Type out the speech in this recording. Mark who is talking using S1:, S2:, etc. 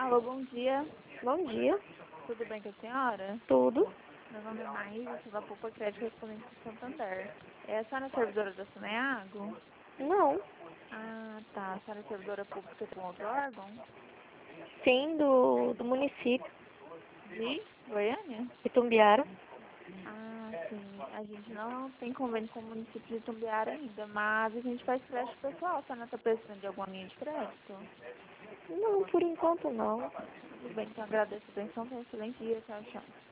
S1: Alô, bom dia.
S2: Bom dia,
S1: Tudo bem com a senhora?
S2: tudo?
S1: Meu nome é Maísa, sou da Poupa Crédito Correspondente de Santander. É a senhora servidora da Saneago?
S2: Não.
S1: Ah, tá. A senhora é servidora pública com outro órgão?
S2: Sim, do município,
S1: De Goiânia?
S2: Itumbiara.
S1: Ah, sim. A gente não tem convênio com o município de Itumbiara ainda, mas a gente faz crédito pessoal. A senhora está precisando de alguma linha de crédito?
S2: Não, por enquanto não.
S1: Tudo bem, então agradeço a atenção. Tenha um excelente dia. Tchau, tchau.